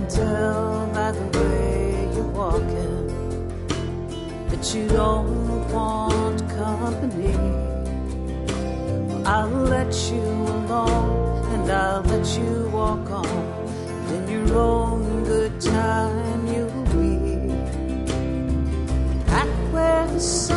tell by the way you're walking that you don't want company. I'll let you alone and I'll let you walk on. In your own good time you'll be back where the sun